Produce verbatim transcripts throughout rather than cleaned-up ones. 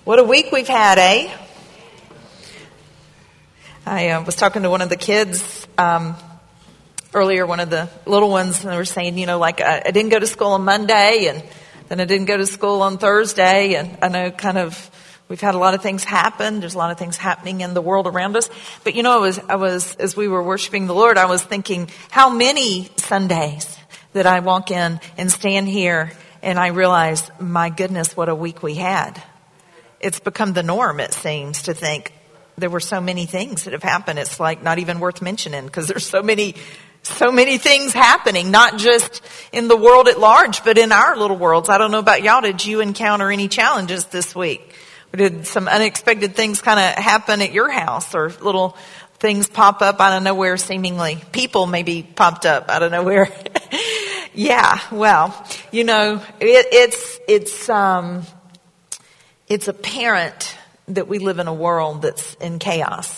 What a week we've had, eh? I uh, was talking to one of the kids um, earlier, one of the little ones, and they were saying, you know, like I, I didn't go to school on Monday, and then I didn't go to school on Thursday, and I know kind of we've had a lot of things happen. There's a lot of things happening in the world around us. But you know, I was, I was as we were worshiping the Lord, I was thinking how many Sundays that I walk in and stand here, and I realize, my goodness, what a week we had. It's become the norm, it seems, to think there were so many things that have happened. It's like not even worth mentioning because there's so many, so many things happening, not just in the world at large, but in our little worlds. I don't know about y'all. Did you encounter any challenges this week? Or did some unexpected things kind of happen at your house, or little things pop up out of nowhere seemingly? People maybe popped up out of nowhere. Yeah, well, you know, it, it's, it's, um, It's apparent that we live in a world that's in chaos.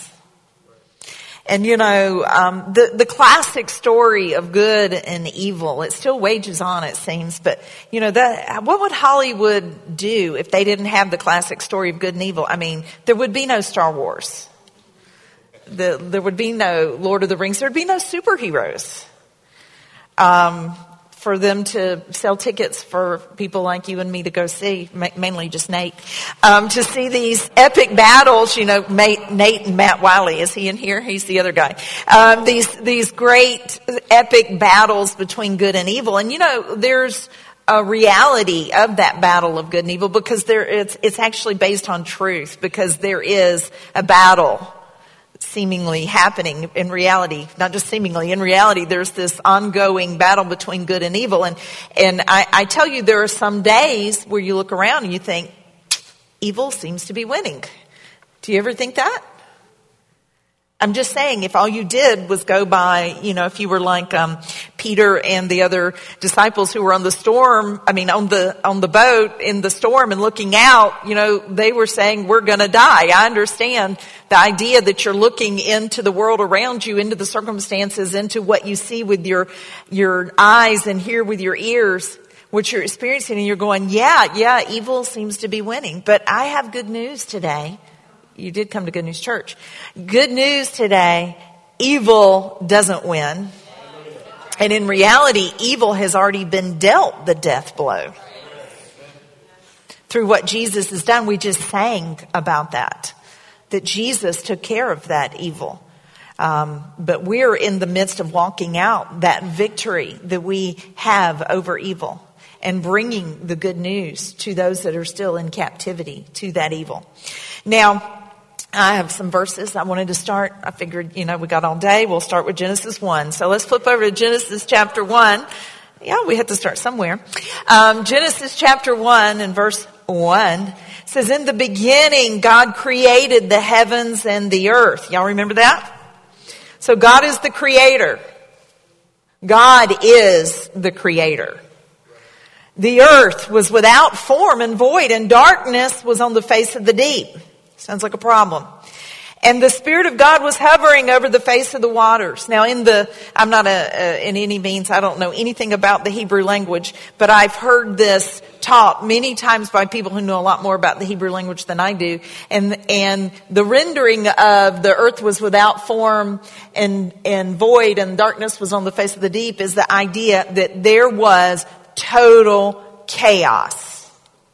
And, you know, um, the, the classic story of good and evil, it still wages on, it seems. But, you know, that, what would Hollywood do if they didn't have the classic story of good and evil? I mean, there would be no Star Wars. The, there would be no Lord of the Rings. There would be no superheroes. Um... for them to sell tickets for people like you and me to go see, mainly just Nate, um, to see these epic battles. You know, Nate and Matt Wiley, is he in here? He's the other guy. Um, these, these great epic battles between good and evil. And you know, there's a reality of that battle of good and evil because there, it's, it's actually based on truth, because there is a battle seemingly happening in reality, not just seemingly, in reality, there's this ongoing battle between good and evil. And, and I, I tell you, there are some days where you look around and you think, evil seems to be winning. Do you ever think that? I'm just saying, if all you did was go by, you know, if you were like, um, Peter and the other disciples who were on the storm, I mean, on the, on the boat in the storm and looking out, you know, they were saying, we're gonna die. I understand the idea that you're looking into the world around you, into the circumstances, into what you see with your, your eyes and hear with your ears, what you're experiencing, and you're going, yeah, yeah, evil seems to be winning. But I have good news today. You did come to Good News Church. Good news today, evil doesn't win. And in reality, evil has already been dealt the death blow. Through what Jesus has done, we just sang about that. That Jesus took care of that evil. Um, but we're in the midst of walking out that victory that we have over evil, and bringing the good news to those that are still in captivity to that evil. Now, I have some verses I wanted to start. I figured, you know, we got all day. We'll start with Genesis one. So let's flip over to Genesis chapter one. Yeah, we have to start somewhere. Um, Genesis chapter one and verse one says, in the beginning, God created the heavens and the earth. Y'all remember that? So God is the creator. God is the creator. The earth was without form and void, and darkness was on the face of the deep. Sounds like a problem. And the Spirit of God was hovering over the face of the waters. Now in the, I'm not a, a, in any means, I don't know anything about the Hebrew language, but I've heard this taught many times by people who know a lot more about the Hebrew language than I do. And, and the rendering of the earth was without form and, and void, and darkness was on the face of the deep, is the idea that there was total chaos.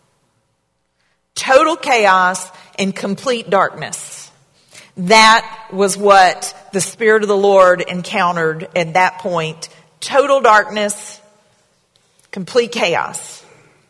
Total chaos and complete darkness. That was what the Spirit of the Lord encountered at that point. Total darkness, complete chaos.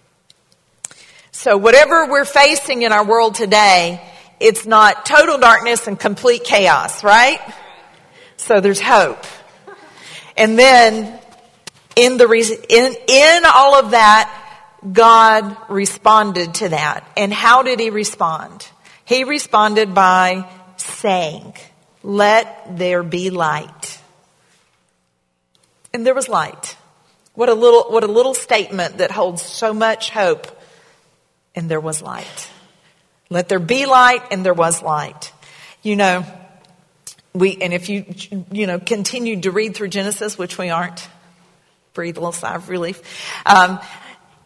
So whatever we're facing in our world today, it's not total darkness and complete chaos, right? So there's hope. And then in the reason, in, in all of that, God responded to that. And how did he respond? He responded by saying, let there be light. And there was light. What a little, what a little statement that holds so much hope. And there was light. Let there be light, and there was light. You know, we, and if you, you know, continued to read through Genesis, which we aren't, breathe a little sigh of relief. Um,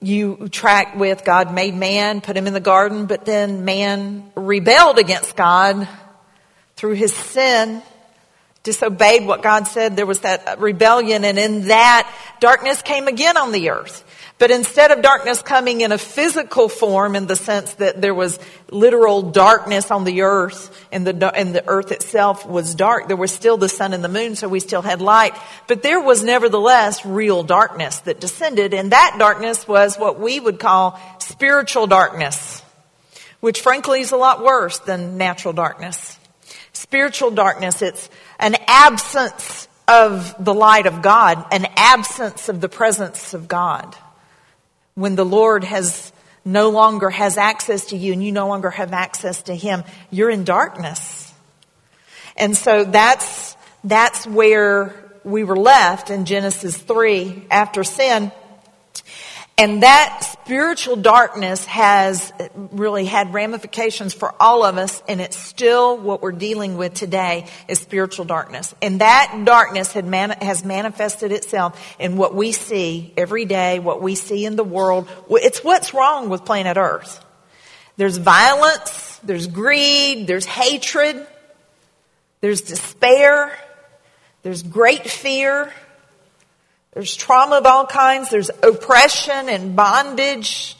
you track with God made man, put him in the garden, but then man rebelled against God through his sin, disobeyed what God said. There was that rebellion, and in that, darkness came again on the earth. But instead of darkness coming in a physical form, in the sense that there was literal darkness on the earth, and the and the earth itself was dark, there was still the sun and the moon, so we still had light. But there was nevertheless real darkness that descended, and that darkness was what we would call spiritual darkness, which frankly is a lot worse than natural darkness. Spiritual darkness, it's an absence of the light of God, an absence of the presence of God. When the Lord has no longer has access to you and you no longer have access to him, you're in darkness. And so that's, that's where we were left in Genesis three after sin. And that spiritual darkness has really had ramifications for all of us, and it's still what we're dealing with today is spiritual darkness. And that darkness had man- has manifested itself in what we see every day, what we see in the world. It's what's wrong with planet Earth. There's violence, there's greed, there's hatred, there's despair, there's great fear. There's trauma of all kinds. There's oppression and bondage.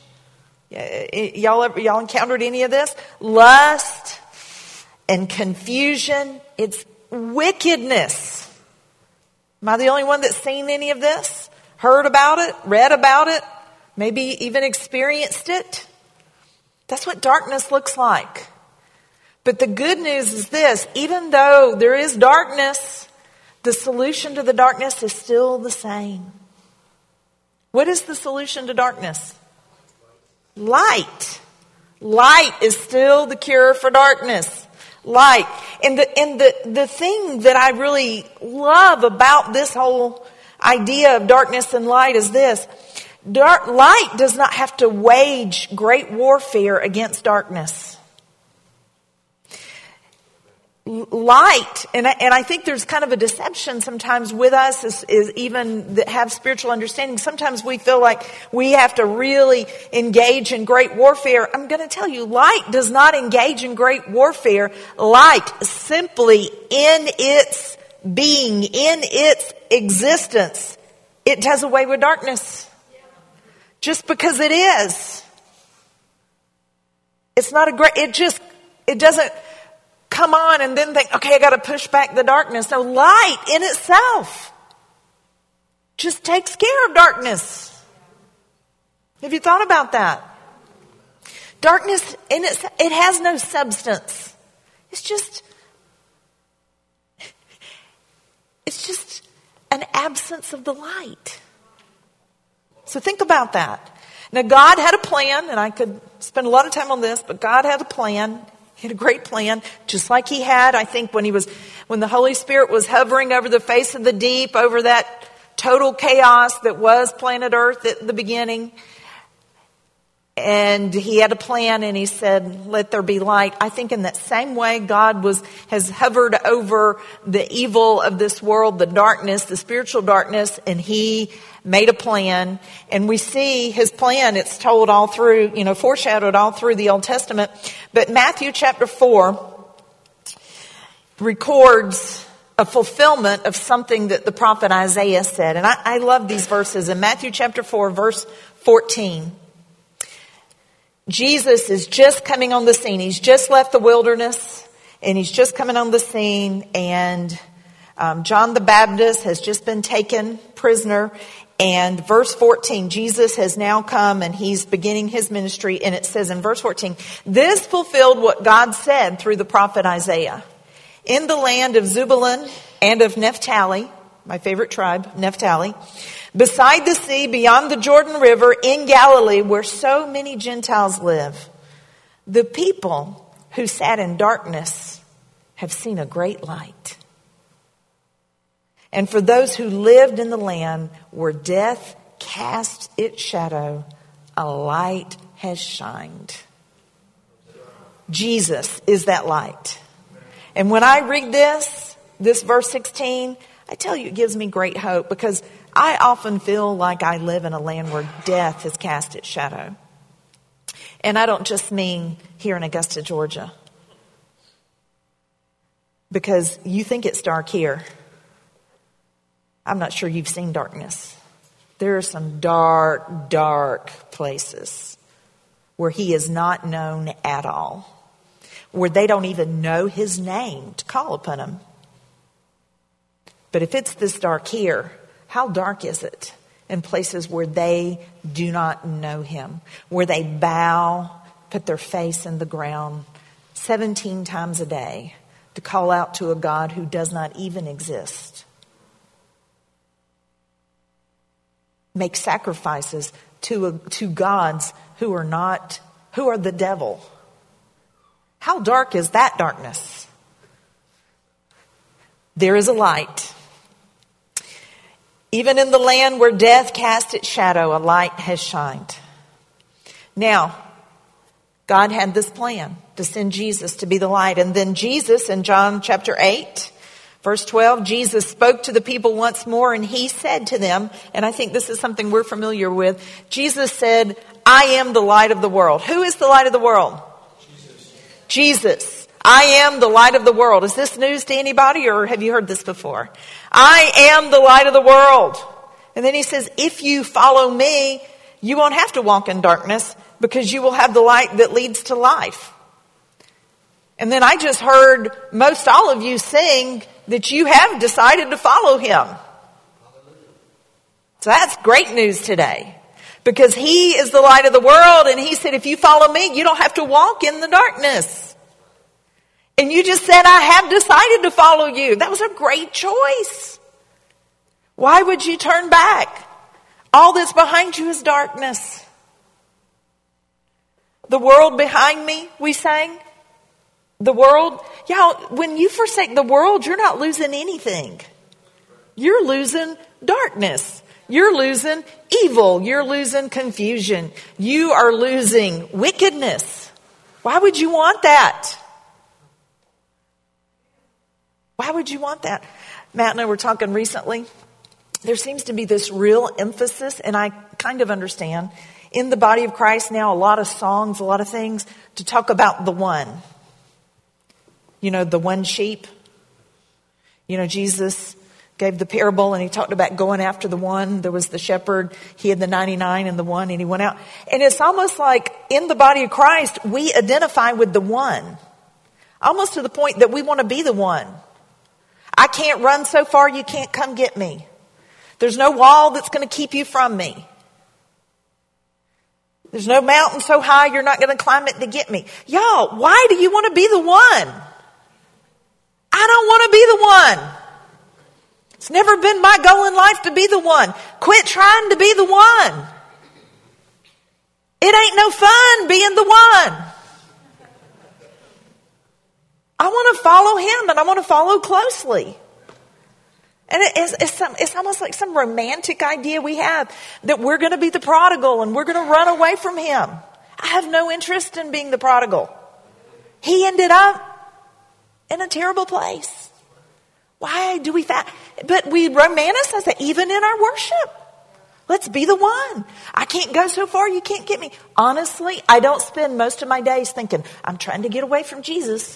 Y'all ever, y'all encountered any of this? Lust and confusion. It's wickedness. Am I the only one that's seen any of this? Heard about it? Read about it? Maybe even experienced it? That's what darkness looks like. But the good news is this: even though there is darkness, the solution to the darkness is still the same. What is the solution to darkness? Light. Light is still the cure for darkness. Light. And the, and the, the thing that I really love about this whole idea of darkness and light is this. Dark, light does not have to wage great warfare against darkness. Light, and I, and I think there's kind of a deception sometimes with us is, is even that have spiritual understanding. Sometimes we feel like we have to really engage in great warfare. I'm going to tell you, light does not engage in great warfare. Light simply in its being, in its existence, it does away with darkness. Just because it is. It's not a great, it just, it doesn't come on and then think, okay, I got to push back the darkness. No, light in itself just takes care of darkness. Have you thought about that? Darkness in it, it has no substance. It's just, it's just an absence of the light. So think about that. Now, God had a plan, and I could spend a lot of time on this, but God had a plan. He had a great plan, just like he had, I think, when he was, when the Holy Spirit was hovering over the face of the deep, over that total chaos that was planet Earth at the beginning. And he had a plan, and he said, let there be light. I think in that same way, God was, has hovered over the evil of this world, the darkness, the spiritual darkness, and he made a plan. And we see his plan, it's told all through, you know, foreshadowed all through the Old Testament. But Matthew chapter four records a fulfillment of something that the prophet Isaiah said. And I, I love these verses. In Matthew chapter four, verse fourteen, Jesus is just coming on the scene. He's just left the wilderness, and he's just coming on the scene. And um, John the Baptist has just been taken prisoner. And verse fourteen, Jesus has now come and he's beginning his ministry. And it says in verse fourteen, this fulfilled what God said through the prophet Isaiah. In the land of Zebulun and of Naphtali, my favorite tribe, Naphtali, beside the sea, beyond the Jordan River, in Galilee, where so many Gentiles live, the people who sat in darkness have seen a great light. And for those who lived in the land where death cast its shadow, a light has shined. Jesus is that light. And when I read this, this verse sixteen, I tell you, it gives me great hope, because I often feel like I live in a land where death has cast its shadow. And I don't just mean here in Augusta, Georgia. Because you think it's dark here. I'm not sure you've seen darkness. There are some dark, dark places where he is not known at all. Where they don't even know his name to call upon him. But if it's this dark here, how dark is it in places where they do not know him? Where they bow, put their face in the ground seventeen times a day to call out to a God who does not even exist. Make sacrifices to a, to gods who are not, who are the devil. How dark is that darkness? There is a light. Even in the land where death cast its shadow, a light has shined. Now, God had this plan to send Jesus to be the light. And then Jesus in John chapter eight, verse twelve, Jesus spoke to the people once more and he said to them, and I think this is something we're familiar with. Jesus said, I am the light of the world. Who is the light of the world? Jesus. Jesus. I am the light of the world. Is this news to anybody or have you heard this before? I am the light of the world. And then he says, if you follow me, you won't have to walk in darkness because you will have the light that leads to life. And then I just heard most all of you sing that you have decided to follow him. So that's great news today. Because he is the light of the world and he said, if you follow me, you don't have to walk in the darkness. And you just said, I have decided to follow you. That was a great choice. Why would you turn back? All that's behind you is darkness. The world behind me, we sang. The world, y'all, when you forsake the world, you're not losing anything. You're losing darkness. You're losing evil. You're losing confusion. You are losing wickedness. Why would you want that? Why would you want that? Matt and I were talking recently. There seems to be this real emphasis, and I kind of understand, in the body of Christ now, a lot of songs, a lot of things to talk about the one. You know, the one sheep. You know, Jesus gave the parable and he talked about going after the one. There was the shepherd. He had the ninety-nine and the one and he went out. And it's almost like in the body of Christ, we identify with the one. Almost to the point that we want to be the one. I can't run so far, you can't come get me. There's no wall that's going to keep you from me. There's no mountain so high you're not going to climb it to get me. Y'all, why do you want to be the one? I don't want to be the one. It's never been my goal in life to be the one. Quit trying to be the one. It ain't no fun being the one. I want to follow him and I want to follow closely. And it is, it's, some, it's almost like some romantic idea we have that we're going to be the prodigal and we're going to run away from him. I have no interest in being the prodigal. He ended up in a terrible place. Why do we that? But we romanticize it even in our worship. Let's be the one. I can't go so far, you can't get me. Honestly, I don't spend most of my days thinking, I'm trying to get away from Jesus.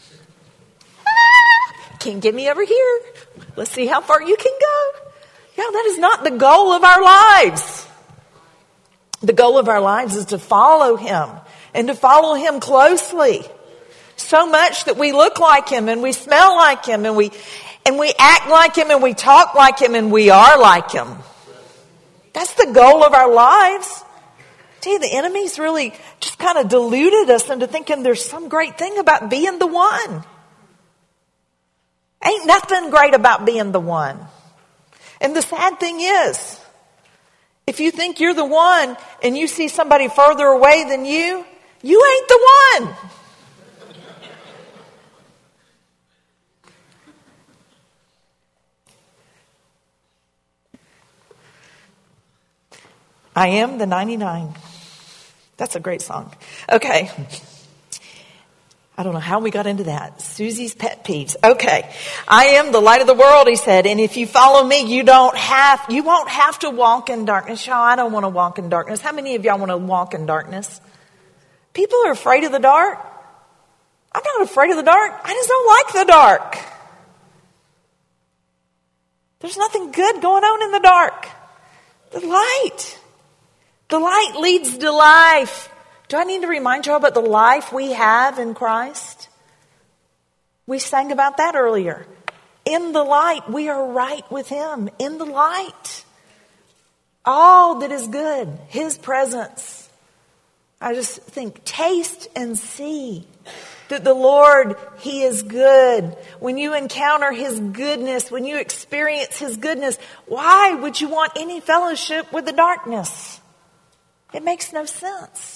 Can't get me over here. Let's see how far you can go. Yeah, that is not the goal of our lives. The goal of our lives is to follow him and to follow him closely. So much that we look like him and we smell like him and we and we act like him and we talk like him and we are like him. That's the goal of our lives. I tell you, the enemy's really just kind of deluded us into thinking there's some great thing about being the one. Ain't nothing great about being the one. And the sad thing is, if you think you're the one and you see somebody further away than you, you ain't the one. I am the ninety-nine. That's a great song. Okay. I don't know how we got into that. Susie's pet peeves. Okay. I am the light of the world, he said. And if you follow me, you don't have, you won't have to walk in darkness. Y'all, I don't want to walk in darkness. How many of y'all want to walk in darkness? People are afraid of the dark. I'm not afraid of the dark. I just don't like the dark. There's nothing good going on in the dark. The light. The light leads to life. Do I need to remind you about the life we have in Christ? We sang about that earlier. In the light, we are right with Him. In the light. All that is good, His presence. I just think, taste and see that the Lord, He is good. When you encounter His goodness, when you experience His goodness, why would you want any fellowship with the darkness? It makes no sense.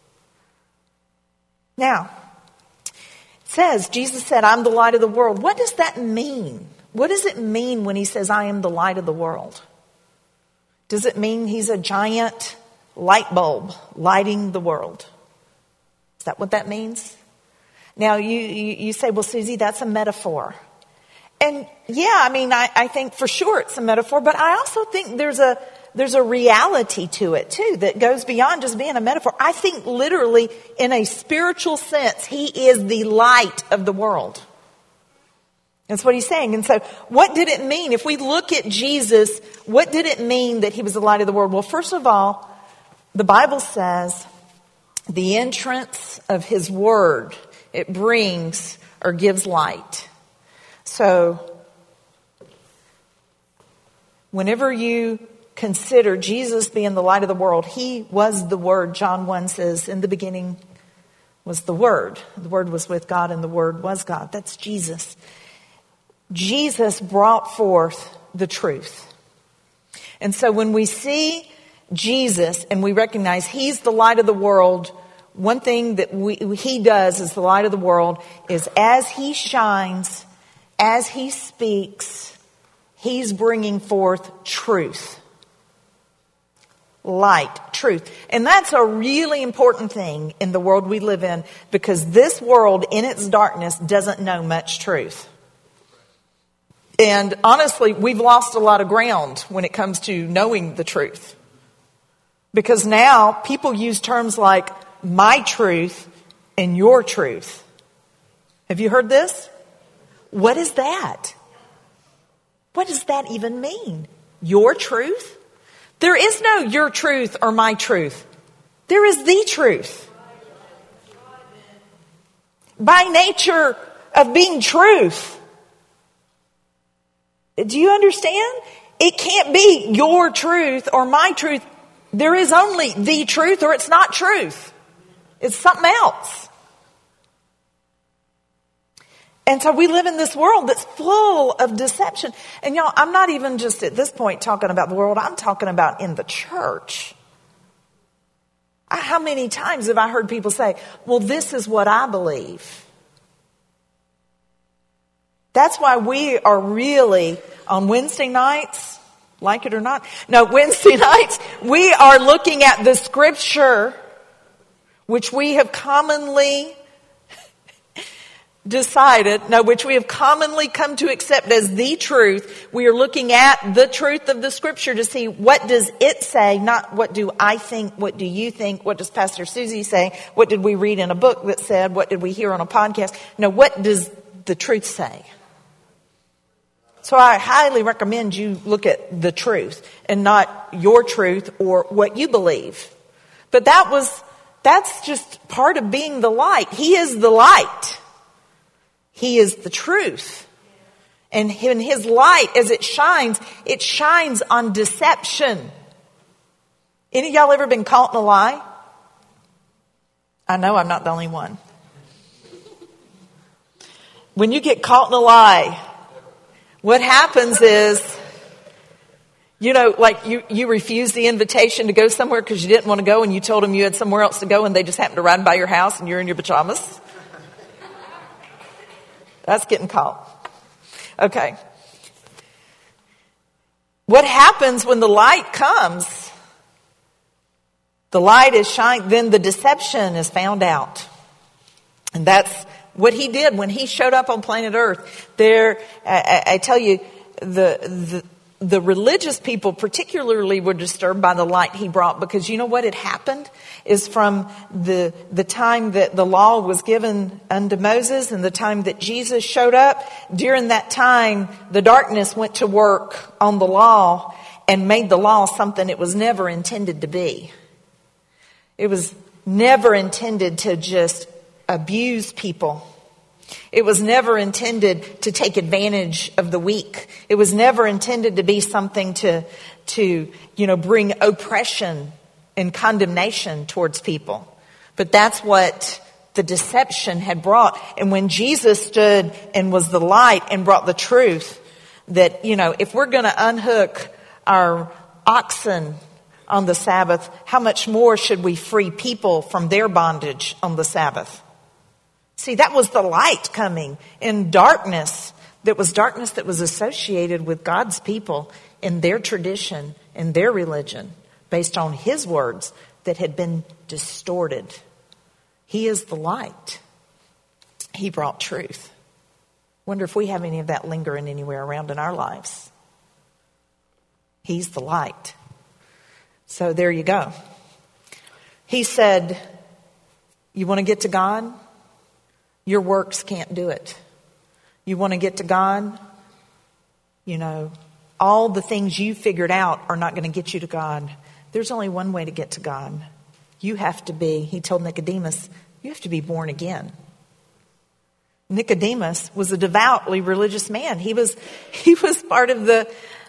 Now, it says, Jesus said, I'm the light of the world. What does that mean? What does it mean when He says, I am the light of the world? Does it mean He's a giant light bulb lighting the world? Is that what that means? Now, you, you, you say, well, Susie, that's a metaphor. And yeah, I mean, I, I think for sure it's a metaphor, but I also think there's a There's a reality to it too that goes beyond just being a metaphor. I think literally in a spiritual sense, He is the light of the world. That's what He's saying. And so what did it mean? If we look at Jesus, what did it mean that He was the light of the world? Well, first of all, the Bible says the entrance of His word, it brings or gives light. So whenever you consider Jesus being the light of the world, He was the Word. John one says, in the beginning was the Word. The Word was with God and the Word was God. That's Jesus. Jesus brought forth the truth. And so when we see Jesus and we recognize He's the light of the world, one thing that we, He does as the light of the world is as He shines, as He speaks, He's bringing forth truth. Light, truth. And that's a really important thing in the world we live in, because this world in its darkness doesn't know much truth. And honestly, we've lost a lot of ground when it comes to knowing the truth. Because now people use terms like my truth and your truth. Have you heard this? What is that? What does that even mean? Your truth? There is no your truth or my truth. There is the truth. By nature of being truth. Do you understand? It can't be your truth or my truth. There is only the truth, or it's not truth. It's something else. And so we live in this world that's full of deception. And y'all, I'm not even just at this point talking about the world. I'm talking about in the church. I, how many times have I heard people say, well, this is what I believe. That's why we are really, on Wednesday nights, like it or not, no, Wednesday nights, we are looking at the scripture, which we have commonly decided, no, which we have commonly come to accept as the truth. We are looking at the truth of the scripture to see what does it say, not what do I think, what do you think, what does Pastor Susie say, what did we read in a book that said, what did we hear on a podcast? No, what does the truth say? So I highly recommend you look at the truth and not your truth or what you believe. But that was, that's just part of being the light. He is the light. He is the truth. And in His light, as it shines, it shines on deception. Any of y'all ever been caught in a lie? I know I'm not the only one. When you get caught in a lie, what happens is, you know, like you, you refused the invitation to go somewhere because you didn't want to go, and you told them you had somewhere else to go, and they just happened to ride by your house and you're in your pajamas. That's getting caught. Okay. What happens when the light comes? The light is shining, then the deception is found out. And that's what he did when he showed up on planet Earth. There, I, I tell you, the, the the religious people particularly were disturbed by the light he brought, because you know what had happened is from the the time that the law was given unto Moses and the time that Jesus showed up, during that time, the darkness went to work on the law and made the law something it was never intended to be. It was never intended to just abuse people. It was never intended to take advantage of the weak. It was never intended to be something to, to, you know, bring oppression and condemnation towards people. But that's what the deception had brought. And when Jesus stood and was the light and brought the truth, that, you know, if we're going to unhook our oxen on the Sabbath, how much more should we free people from their bondage on the Sabbath? See, that was the light coming in darkness. That was darkness that was associated with God's people in their tradition, in their religion, based on his words that had been distorted. He is the light. He brought truth. Wonder if we have any of that lingering anywhere around in our lives. He's the light. So there you go. He said, you want to get to God? Your works can't do it. You want to get to God? You know, all the things you figured out are not going to get you to God. There's only one way to get to God. You have to be, he told Nicodemus, you have to be born again. Nicodemus was a devoutly religious man. He was, he was part of the,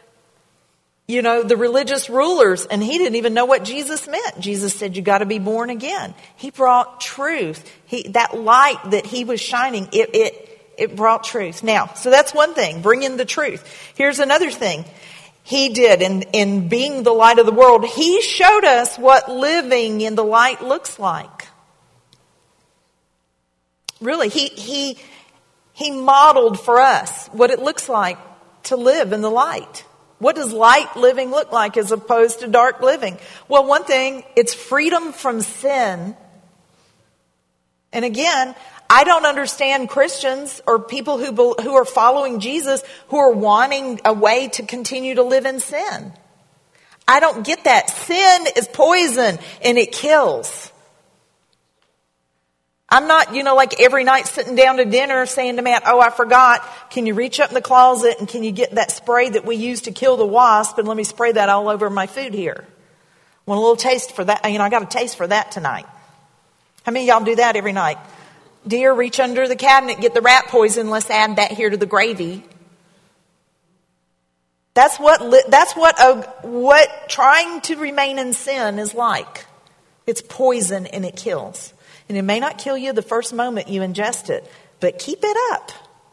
you know, the religious rulers, and he didn't even know what Jesus meant. Jesus said, you got to be born again. He brought truth. He, that light that he was shining, it, it, it brought truth. Now, so that's one thing, bring in the truth. Here's another thing he did in, in being the light of the world. He showed us what living in the light looks like. Really, he, he, he modeled for us what it looks like to live in the light. What does light living look like as opposed to dark living? Well, one thing, it's freedom from sin. And again, I don't understand Christians or people who who are following Jesus who are wanting a way to continue to live in sin. I don't get that. Sin is poison and it kills. I'm not, you know, like every night sitting down to dinner saying to Matt, oh, I forgot. Can you reach up in the closet and can you get that spray that we use to kill the wasp and let me spray that all over my food here? Want a little taste for that? You know, I got a taste for that tonight. How many of y'all do that every night? Dear, reach under the cabinet, get the rat poison. Let's add that here to the gravy. That's what, that's what, uh, what trying to remain in sin is like. It's poison and it kills. And it may not kill you the first moment you ingest it, but keep it up.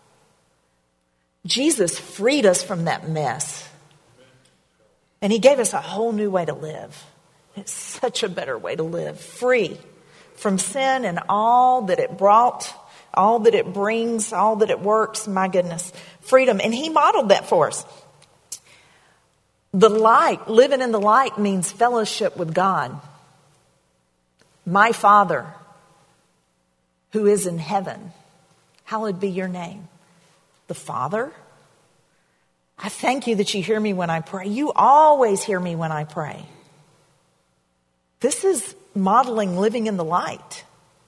Jesus freed us from that mess. And he gave us a whole new way to live. It's such a better way to live. Free from sin and all that it brought, all that it brings, all that it works. My goodness. Freedom. And he modeled that for us. The light, living in the light means fellowship with God. My Father, who is in heaven, hallowed be your name. The Father, I thank you that you hear me when I pray. You always hear me when I pray. This is modeling living in the light.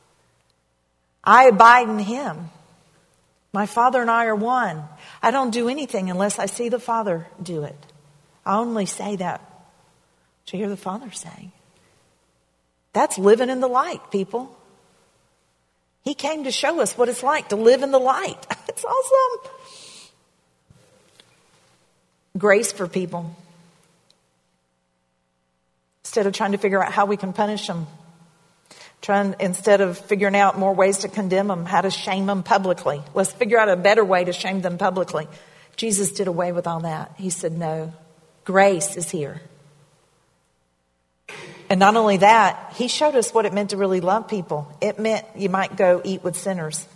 I abide in him. My Father and I are one. I don't do anything unless I see the Father do it. I only say that to hear the Father saying. That's living in the light, people. He came to show us what it's like to live in the light. It's awesome. Grace for people. Instead of trying to figure out how we can punish them. Trying, instead of figuring out more ways to condemn them, how to shame them publicly. Let's figure out a better way to shame them publicly. Jesus did away with all that. He said, no, grace is here. And not only that, he showed us what it meant to really love people. It meant you might go eat with sinners.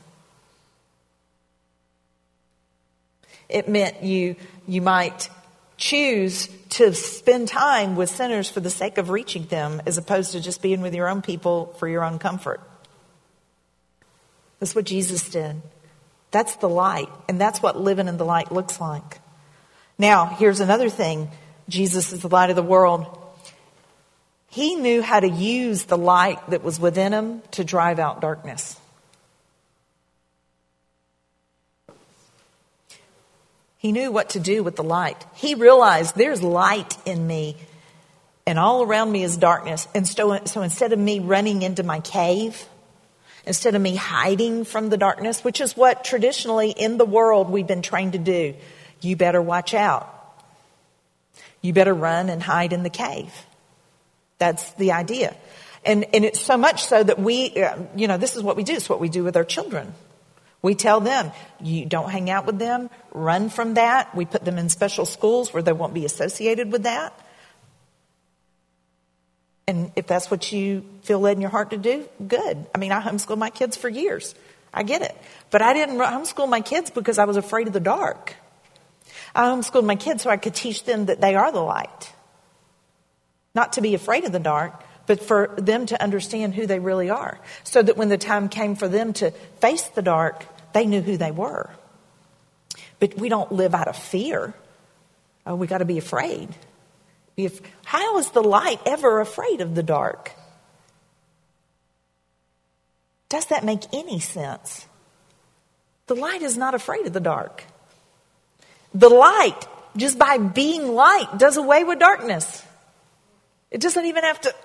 It meant you, you might choose to spend time with sinners for the sake of reaching them as opposed to just being with your own people for your own comfort. That's what Jesus did. That's the light. And that's what living in the light looks like. Now, here's another thing. Jesus is the light of the world. He knew how to use the light that was within him to drive out darkness. He knew what to do with the light. He realized there's light in me and all around me is darkness. And so, so instead of me running into my cave, instead of me hiding from the darkness, which is what traditionally in the world we've been trained to do, you better watch out. You better run and hide in the cave. That's the idea. And, and it's so much so that we, uh, you know, this is what we do. It's what we do with our children. We tell them, you don't hang out with them, run from that. We put them in special schools where they won't be associated with that. And if that's what you feel led in your heart to do, good. I mean, I homeschooled my kids for years. I get it. But I didn't homeschool my kids because I was afraid of the dark. I homeschooled my kids so I could teach them that they are the light. Not to be afraid of the dark, but for them to understand who they really are. So that when the time came for them to face the dark, they knew who they were. But we don't live out of fear. Oh, we got to be afraid. If, how is the light ever afraid of the dark? Does that make any sense? The light is not afraid of the dark. The light, just by being light, does away with darkness. It doesn't even have to...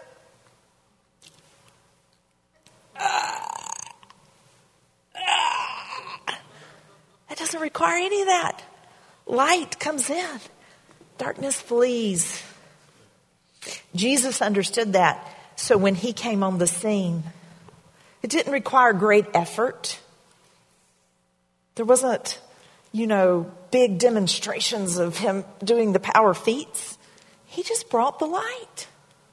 It doesn't require any of that. Light comes in. Darkness flees. Jesus understood that. So when he came on the scene, it didn't require great effort. There wasn't, you know, big demonstrations of him doing the power feats. He just brought the light.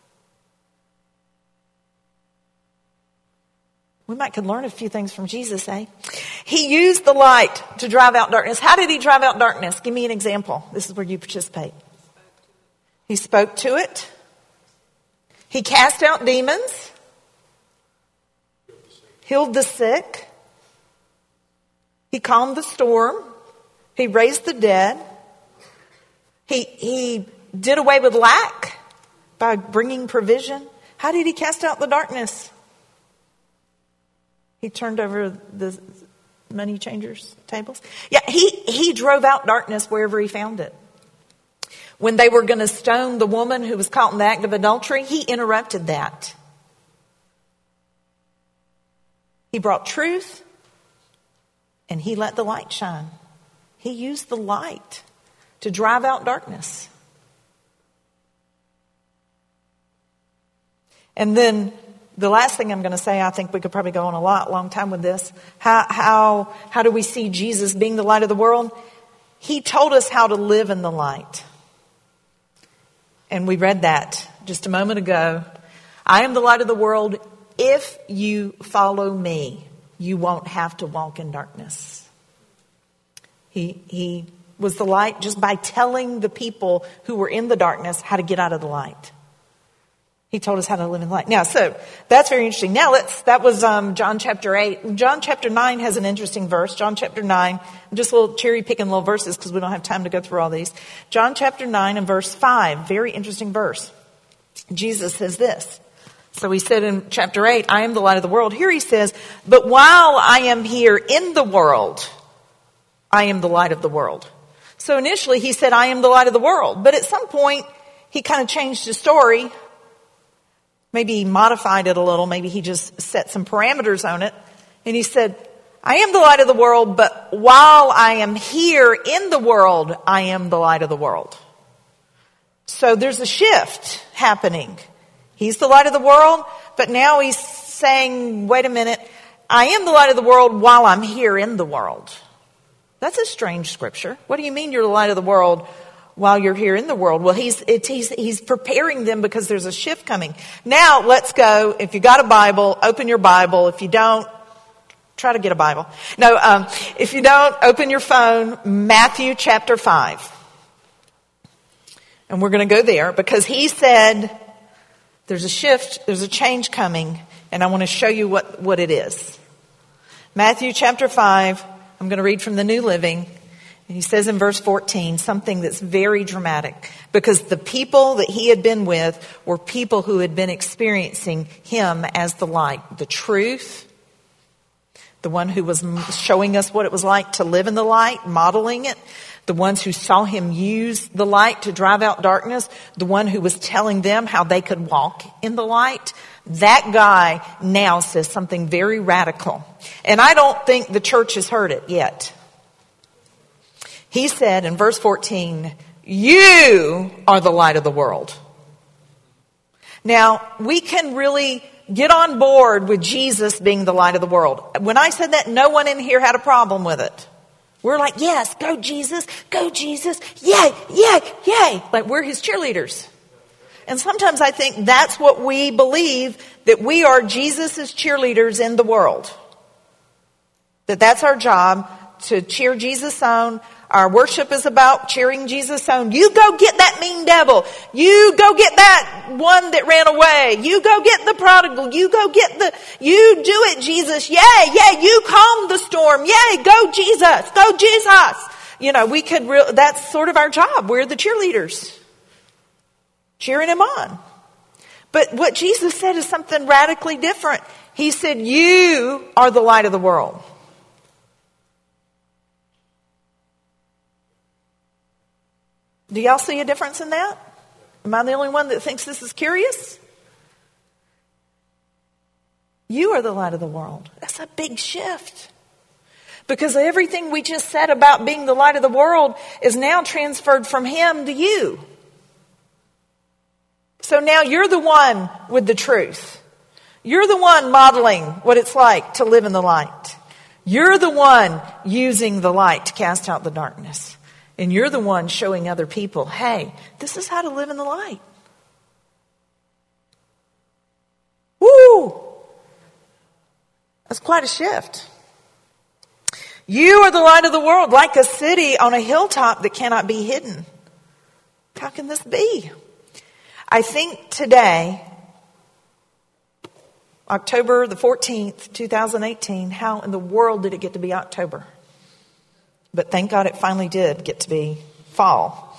We might could learn a few things from Jesus, eh? He used the light to drive out darkness. How did he drive out darkness? Give me an example. This is where you participate. He spoke to it. He cast out demons. Healed the sick. He calmed the storm. He raised the dead. He, he did away with lack by bringing provision. How did he cast out the darkness? He turned over the money changers' tables. Yeah, he, he drove out darkness wherever he found it. When they were going to stone the woman who was caught in the act of adultery, he interrupted that. He brought truth and he let the light shine. He used the light to drive out darkness. And then the last thing I'm going to say, I think we could probably go on a lot, long time with this. How, how, how do we see Jesus being the light of the world? He told us how to live in the light. And we read that just a moment ago. I am the light of the world. If you follow me, you won't have to walk in darkness. He, he was the light just by telling the people who were in the darkness how to get out of the light. He told us how to live in light. Now, so that's very interesting. Now let's, that was um, John chapter eight. John chapter nine has an interesting verse. John chapter nine, I'm just a little cherry picking little verses because we don't have time to go through all these. John chapter nine and verse five, very interesting verse. Jesus says this. So he said in chapter eight, I am the light of the world. Here he says, but while I am here in the world, I am the light of the world. So initially he said, I am the light of the world. But at some point he kind of changed his story. Maybe he modified it a little. Maybe he just set some parameters on it. And he said, I am the light of the world, but while I am here in the world, I am the light of the world. So there's a shift happening. He's the light of the world, but now he's saying, wait a minute, I am the light of the world while I'm here in the world. That's a strange scripture. What do you mean you're the light of the world while you're here in the world? Well, he's, it's, he's, he's preparing them because there's a shift coming. Now let's go. If you got a Bible, open your Bible. If you don't, try to get a Bible. No, um, if you don't, open your phone, Matthew chapter five. And we're going to go there because he said there's a shift, there's a change coming, and I want to show you what, what it is. Matthew chapter five, I'm going to read from the New Living. And he says in verse fourteen something that's very dramatic, because the people that he had been with were people who had been experiencing him as the light, the truth, the one who was showing us what it was like to live in the light, modeling it, the ones who saw him use the light to drive out darkness, the one who was telling them how they could walk in the light. That guy now says something very radical. And I don't think the church has heard it yet. He said in verse fourteen, you are the light of the world. Now, we can really get on board with Jesus being the light of the world. When I said that, no one in here had a problem with it. We're like, yes, go Jesus, go Jesus, yay, yay, yay. Like we're his cheerleaders. And sometimes I think that's what we believe, that we are Jesus' cheerleaders in the world. That that's our job, to cheer Jesus on. Our worship is about cheering Jesus on. You go get that mean devil. You go get that one that ran away. You go get the prodigal. You go get the, you do it, Jesus. Yay, yay, you calm the storm. Yay, go Jesus, go Jesus. You know, we could, re- that's sort of our job. We're the cheerleaders. Cheering him on. But what Jesus said is something radically different. He said, you are the light of the world. Do y'all see a difference in that? Am I the only one that thinks this is curious? You are the light of the world. That's a big shift. Because everything we just said about being the light of the world is now transferred from him to you. So now you're the one with the truth. You're the one modeling what it's like to live in the light. You're the one using the light to cast out the darkness. And you're the one showing other people, hey, this is how to live in the light. Woo! That's quite a shift. You are the light of the world, like a city on a hilltop that cannot be hidden. How can this be? I think today, October the fourteenth, twenty eighteen, how in the world did it get to be October? But thank God it finally did get to be fall.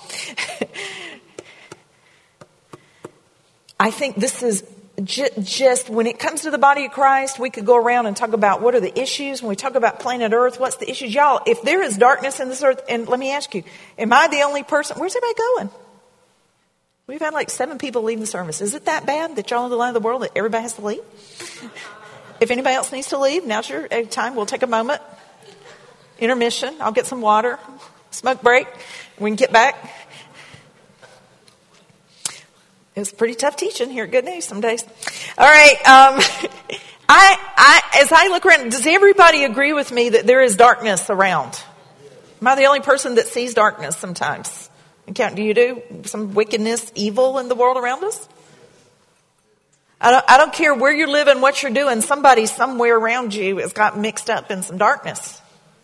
I think this is j- just, when it comes to the body of Christ, we could go around and talk about what are the issues. When we talk about planet Earth, what's the issues? Y'all, if there is darkness in this earth, and let me ask you, am I the only person? Where's everybody going? We've had like seven people leaving the service. Is it that bad that y'all are the light of the world, that everybody has to leave? If anybody else needs to leave, now's your time. We'll take a moment. Intermission. I'll get some water. Smoke break. We can get back. It was pretty tough teaching here at Good News some days. All right. Um, I, I, as I look around, does everybody agree with me that there is darkness around? Am I the only person that sees darkness sometimes? Do you do some wickedness, evil in the world around us? I don't, I don't care where you're living, what you're doing. Somebody somewhere around you has got mixed up in some darkness.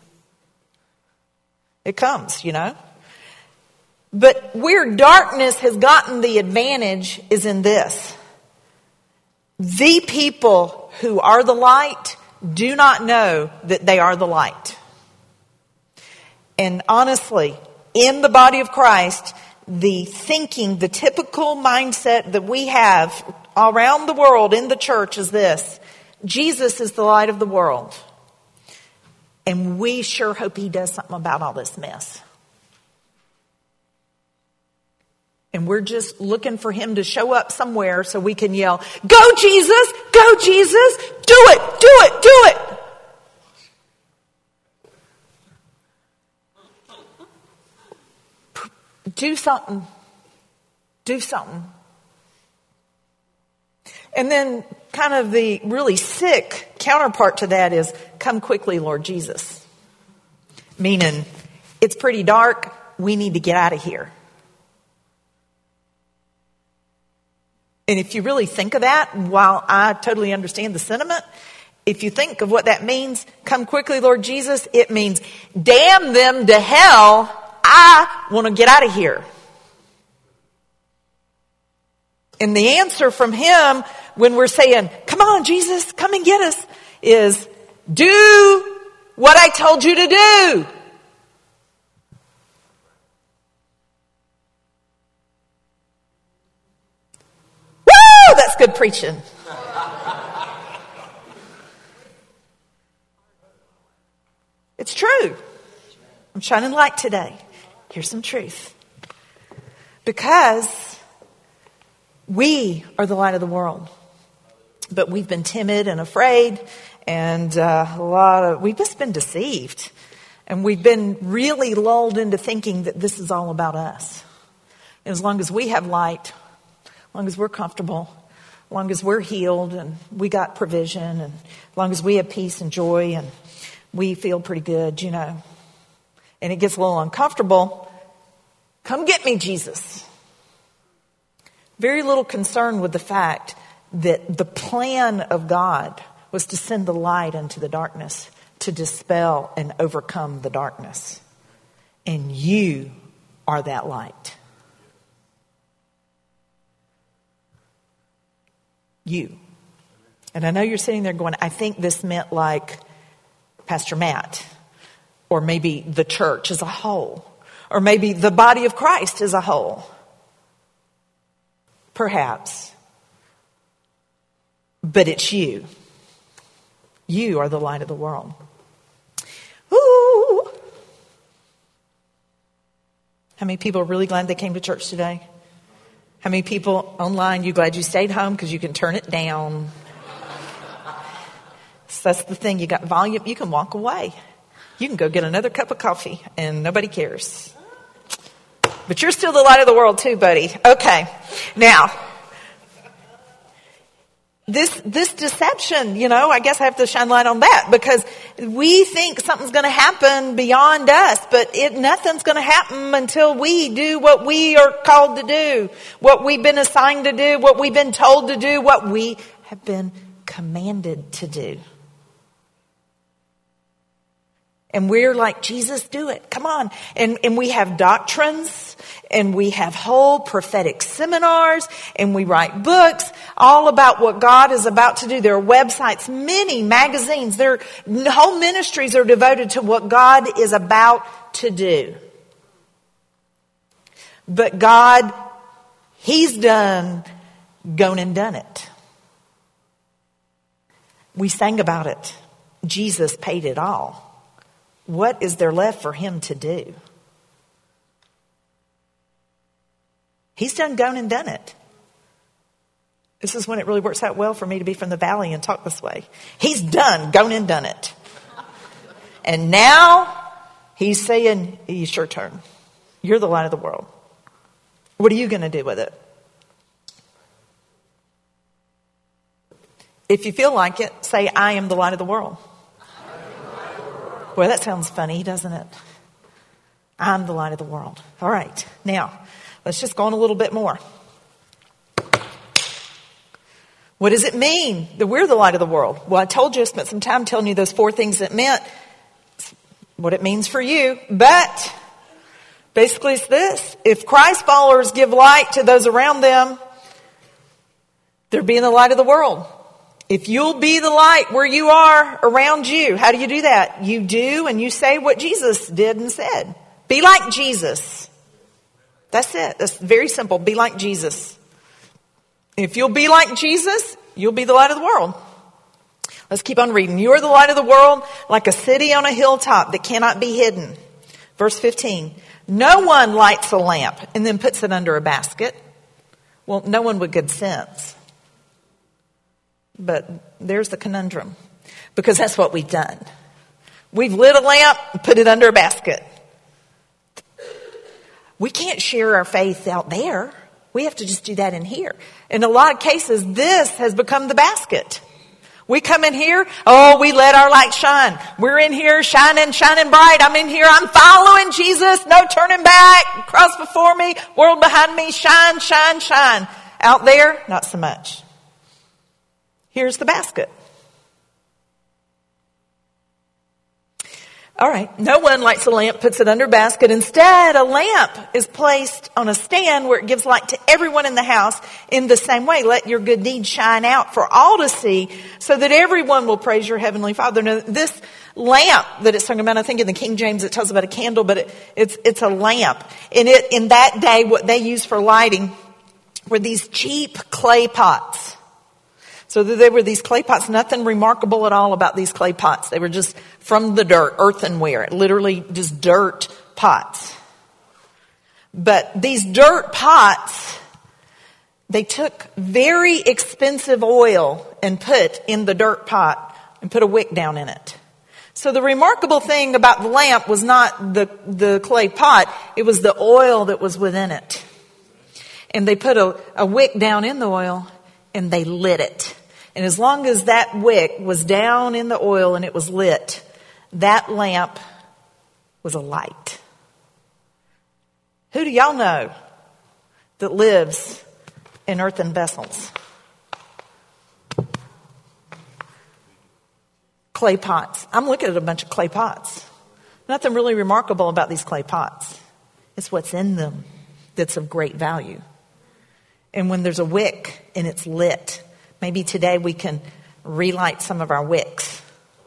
It comes, you know. But where darkness has gotten the advantage is in this. The people who are the light do not know that they are the light. And honestly, in the body of Christ, the thinking, the typical mindset that we have around the world in the church is this: Jesus is the light of the world. And we sure hope he does something about all this mess. And we're just looking for him to show up somewhere so we can yell, go Jesus, go Jesus, do it, do it, do it. Do something. Do something. And then kind of the really sick counterpart to that is, come quickly, Lord Jesus. Meaning, it's pretty dark. We need to get out of here. And if you really think of that, while I totally understand the sentiment, if you think of what that means, come quickly, Lord Jesus, it means, damn them to hell. I want to get out of here. And the answer from him when we're saying, come on, Jesus, come and get us, is Do what I told you to do. Woo! That's good preaching. It's true. I'm shining light today. Here's some truth. Because we are the light of the world. But we've been timid and afraid, and uh, a lot of we've just been deceived. And we've been really lulled into thinking that this is all about us. And as long as we have light, as long as we're comfortable, as long as we're healed and we got provision, and as long as we have peace and joy and we feel pretty good, you know. And it gets a little uncomfortable. Come get me, Jesus. Very little concern with the fact that the plan of God was to send the light into the darkness, to dispel and overcome the darkness. And you are that light. You. And I know you're sitting there going, I think this meant like Pastor Matt, or maybe the church as a whole, or maybe the body of Christ as a whole. Perhaps. But it's you. You are the light of the world. Ooh. How many people are really glad they came to church today? How many people online, you glad you stayed home because you can turn it down? So that's the thing. You got volume. You can walk away. You can go get another cup of coffee and nobody cares. But you're still the light of the world too, buddy. Okay. Now, this, this deception, you know, I guess I have to shine light on that, because we think something's going to happen beyond us, but it, nothing's going to happen until we do what we are called to do, what we've been assigned to do, what we've been told to do, what we have been commanded to do. And we're like, Jesus, do it. Come on. And, and we have doctrines, and we have whole prophetic seminars, and we write books all about what God is about to do. There are websites, many magazines. There are whole ministries are devoted to what God is about to do. But God, He's done, gone and done it. We sang about it. Jesus paid it all. What is there left for Him to do? He's done, gone and done it. This is when it really works out well for me to be from the valley and talk this way. He's done, gone and done it. And now He's saying, it's your turn. You're the light of the world. What are you going to do with it? If you feel like it, say, I am the light of the world. Boy, that sounds funny, doesn't it? I'm the light of the world. All right. Now, let's just go on a little bit more. What does it mean that we're the light of the world? Well, I told you, I spent some time telling you those four things it meant, what it means for you. But basically it's this. If Christ followers give light to those around them, they're being the light of the world. If you'll be the light where you are around you, how do you do that? You do and you say what Jesus did and said. Be like Jesus. That's it. That's very simple. Be like Jesus. If you'll be like Jesus, you'll be the light of the world. Let's keep on reading. You are the light of the world, like a city on a hilltop that cannot be hidden. Verse fifteen. No one lights a lamp and then puts it under a basket. Well, no one with good sense. But there's the conundrum, because that's what we've done. We've lit a lamp and put it under a basket. We can't share our faith out there. We have to just do that in here. In a lot of cases, this has become the basket. We come in here, oh, we let our light shine. We're in here shining, shining bright. I'm in here, I'm following Jesus, no turning back. Cross before me, world behind me, shine, shine, shine. Out there, not so much. Here's the basket. All right. No one lights a lamp, puts it under a basket. Instead, a lamp is placed on a stand where it gives light to everyone in the house in the same way. Let your good deeds shine out for all to see so that everyone will praise your heavenly Father. Now, this lamp that it's talking about, I think in the King James it tells about a candle, but it, it's, it's a lamp. And it, in that day, what they used for lighting were these cheap clay pots. So they were these clay pots, nothing remarkable at all about these clay pots. They were just from the dirt, earthenware, literally just dirt pots. But these dirt pots, they took very expensive oil and put in the dirt pot and put a wick down in it. So the remarkable thing about the lamp was not the, the clay pot, it was the oil that was within it. And they put a, a wick down in the oil and they lit it. And as long as that wick was down in the oil and it was lit, that lamp was a light. Who do y'all know that lives in earthen vessels? Clay pots. I'm looking at a bunch of clay pots. Nothing really remarkable about these clay pots. It's what's in them that's of great value. And when there's a wick and it's lit, maybe today we can relight some of our wicks.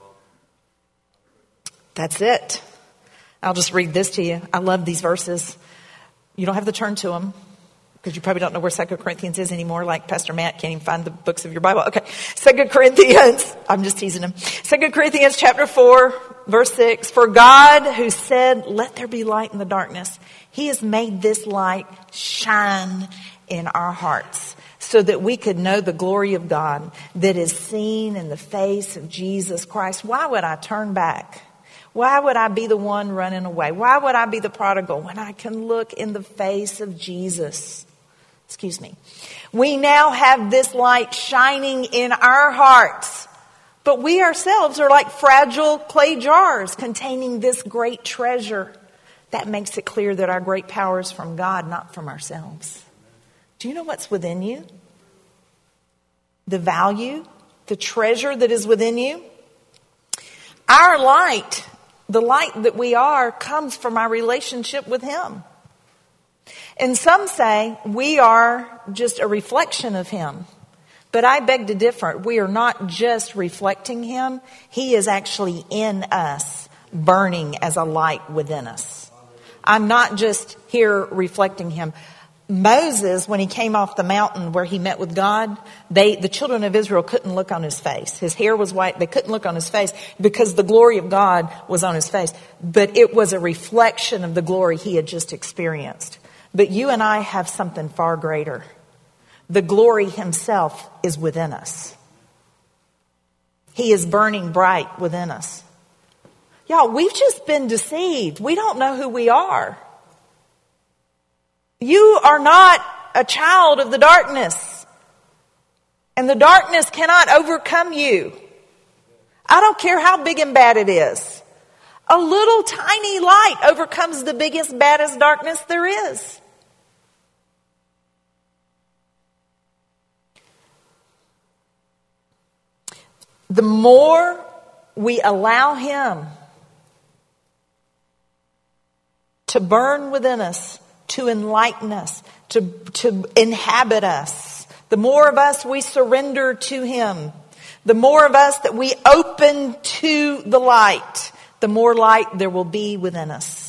That's it. I'll just read this to you. I love these verses. You don't have to turn to them because you probably don't know where Second Corinthians is anymore. Like Pastor Matt can't even find the books of your Bible. Okay. Second Corinthians. I'm just teasing him. Second Corinthians chapter four, verse six. For God who said, let there be light in the darkness, he has made this light shine in our hearts, so that we could know the glory of God that is seen in the face of Jesus Christ. Why would I turn back? Why would I be the one running away? Why would I be the prodigal when I can look in the face of Jesus? Excuse me. We now have this light shining in our hearts, but we ourselves are like fragile clay jars containing this great treasure. That makes it clear that our great power is from God, not from ourselves. Do you know what's within you? The value, the treasure that is within you. Our light, the light that we are, comes from our relationship with Him. And some say we are just a reflection of Him. But I beg to differ. We are not just reflecting Him. He is actually in us, burning as a light within us. I'm not just here reflecting Him. Moses, when he came off the mountain where he met with God, they, the children of Israel couldn't look on his face. His hair was white. They couldn't look on his face because the glory of God was on his face. But it was a reflection of the glory he had just experienced. But you and I have something far greater. The glory himself is within us. He is burning bright within us. Y'all, we've just been deceived. We don't know who we are. You are not a child of the darkness. And the darkness cannot overcome you. I don't care how big and bad it is. A little tiny light overcomes the biggest, baddest darkness there is. The more we allow Him to burn within us, to enlighten us, to, to inhabit us, the more of us we surrender to Him, the more of us that we open to the light, the more light there will be within us.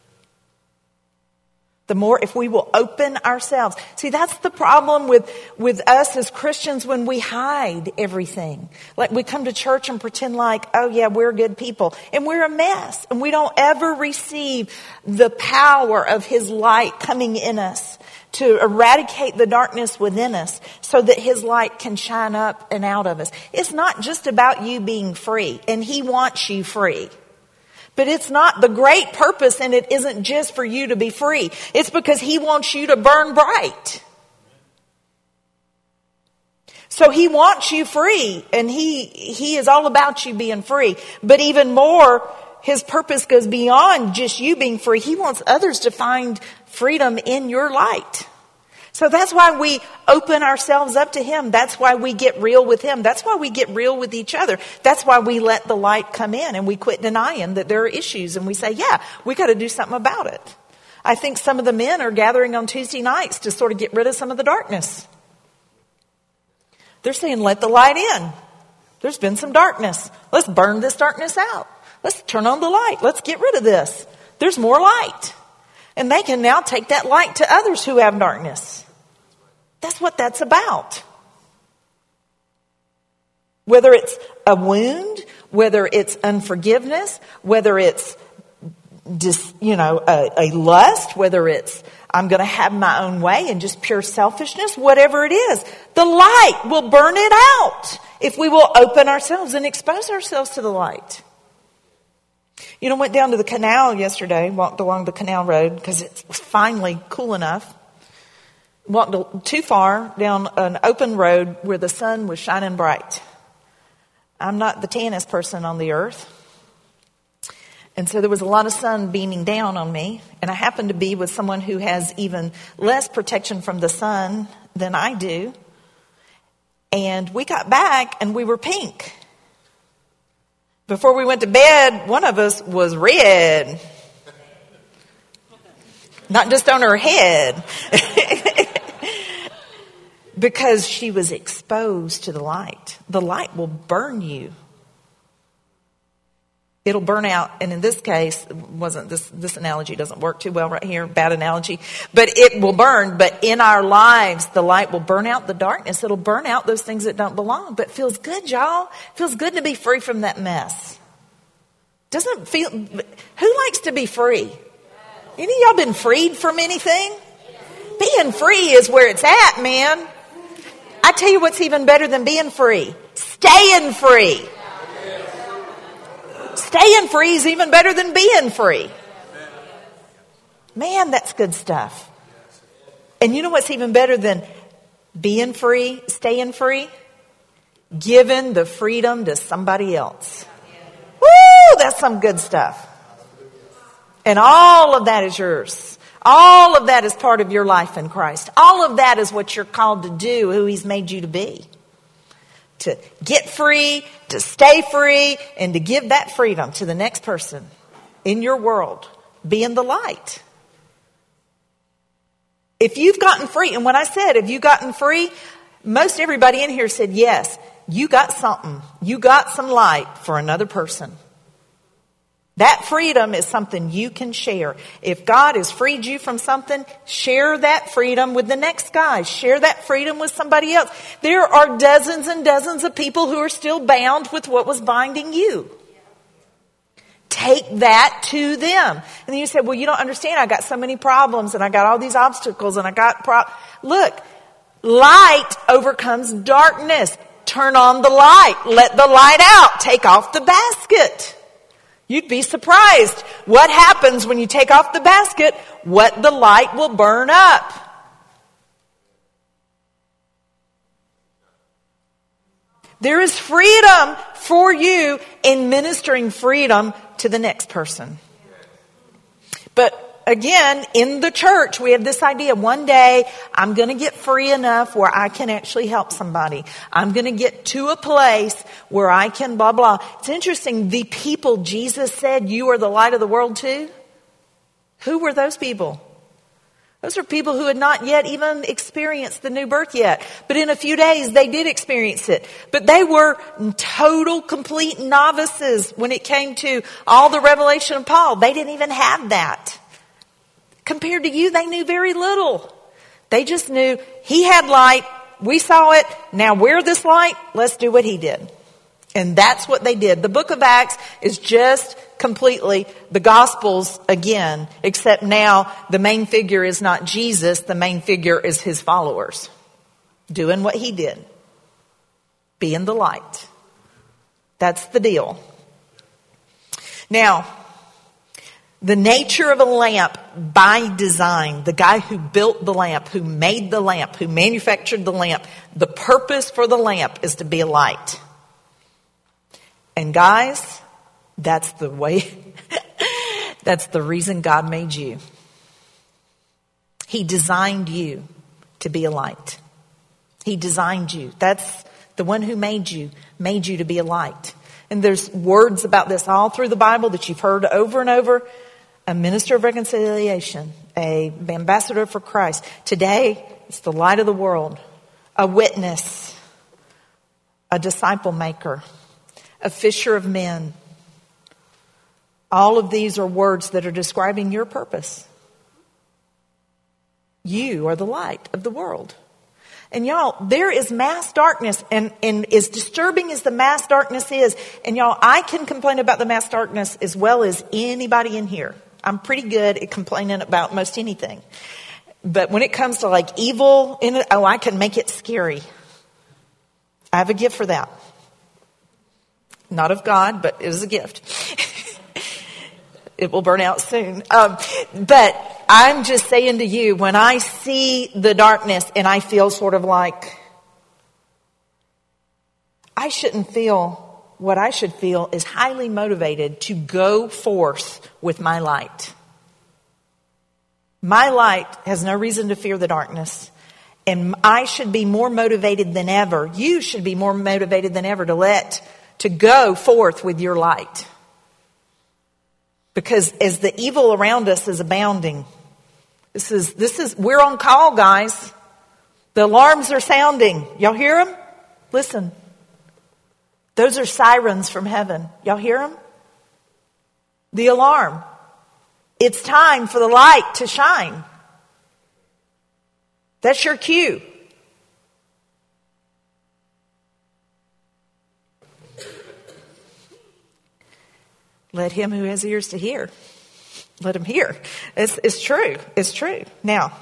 The more, if we will open ourselves. See, that's the problem with, with us as Christians when we hide everything. Like we come to church and pretend like, oh yeah, we're good people. And we're a mess. And we don't ever receive the power of His light coming in us to eradicate the darkness within us so that His light can shine up and out of us. It's not just about you being free. And He wants you free. But it's not the great purpose, and it isn't just for you to be free. It's because He wants you to burn bright. So He wants you free, and He, He is all about you being free. But even more, His purpose goes beyond just you being free. He wants others to find freedom in your light. So that's why we open ourselves up to him. That's why we get real with him. That's why we get real with each other. That's why we let the light come in and we quit denying that there are issues and we say, yeah, we got to do something about it. I think some of the men are gathering on Tuesday nights to sort of get rid of some of the darkness. They're saying, let the light in. There's been some darkness. Let's burn this darkness out. Let's turn on the light. Let's get rid of this. There's more light. And they can now take that light to others who have darkness. That's what that's about. Whether it's a wound, whether it's unforgiveness, whether it's just, you know, a, a lust, whether it's I'm going to have my own way and just pure selfishness, whatever it is, the light will burn it out if we will open ourselves and expose ourselves to the light. You know, went down to the canal yesterday, walked along the canal road because it was finally cool enough. Walked too far down an open road where the sun was shining bright. I'm not the tannest person on the earth. And so there was a lot of sun beaming down on me. And I happened to be with someone who has even less protection from the sun than I do. And we got back and we were pink. Before we went to bed, one of us was red. Not just on her head. Because she was exposed to the light. The light will burn you. It'll burn out. And in this case, wasn't this, this analogy doesn't work too well right here. Bad analogy. But it will burn. But in our lives, the light will burn out the darkness. It'll burn out those things that don't belong. But it feels good, y'all. It feels good to be free from that mess. Doesn't feel, who likes to be free? Any of y'all been freed from anything? Being free is where it's at, man. I tell you what's even better than being free. Staying free. Staying free is even better than being free. Man, that's good stuff. And you know what's even better than being free, staying free? Giving the freedom to somebody else. Woo, that's some good stuff. And all of that is yours. All of that is part of your life in Christ. All of that is what you're called to do, who he's made you to be. To get free, to stay free, and to give that freedom to the next person in your world. Being the light. If you've gotten free, and when I said, have you gotten free? Most everybody in here said, yes, you got something. You got some light for another person. That freedom is something you can share. If God has freed you from something, share that freedom with the next guy. Share that freedom with somebody else. There are dozens and dozens of people who are still bound with what was binding you. Take that to them. And then you say, well, you don't understand. I got so many problems and I got all these obstacles and I got pro-. Look, light overcomes darkness. Turn on the light. Let the light out. Take off the basket. You'd be surprised what happens when you take off the basket, what the light will burn up. There is freedom for you in ministering freedom to the next person. But again, in the church, we have this idea, one day I'm going to get free enough where I can actually help somebody. I'm going to get to a place where I can blah, blah. It's interesting, the people Jesus said, you are the light of the world too. Who were those people? Those are people who had not yet even experienced the new birth yet. But in a few days, they did experience it. But they were total, complete novices when it came to all the revelation of Paul. They didn't even have that. Compared to you, they knew very little. They just knew he had light. We saw it. Now we're this light. Let's do what he did. And that's what they did. The book of Acts is just completely the Gospels again, except now the main figure is not Jesus. The main figure is his followers doing what he did. Being the light. That's the deal. Now, the nature of a lamp by design, the guy who built the lamp, who made the lamp, who manufactured the lamp, the purpose for the lamp is to be a light. And guys, that's the way, that's the reason God made you. He designed you to be a light. He designed you. That's the one who made you, made you to be a light. And there's words about this all through the Bible that you've heard over and over. A minister of reconciliation, a ambassador for Christ. Today, it's the light of the world, a witness, a disciple maker, a fisher of men. All of these are words that are describing your purpose. You are the light of the world. And y'all, there is mass darkness, and, and as disturbing as the mass darkness is, and y'all, I can complain about the mass darkness as well as anybody in here. I'm pretty good at complaining about most anything. But when it comes to like evil in it, oh, I can make it scary. I have a gift for that. Not of God, but it is a gift. It will burn out soon. Um, but I'm just saying to you, when I see the darkness and I feel sort of like, I shouldn't feel, what I should feel is highly motivated to go forth with my light. My light has no reason to fear the darkness. And I should be more motivated than ever. You should be more motivated than ever to let, to go forth with your light. Because as the evil around us is abounding, this is, this is, we're on call, guys. The alarms are sounding. Y'all hear them? Listen. Those are sirens from heaven. Y'all hear them? The alarm. It's time for the light to shine. That's your cue. Let him who has ears to hear, let him hear. It's, it's true. It's true. Now,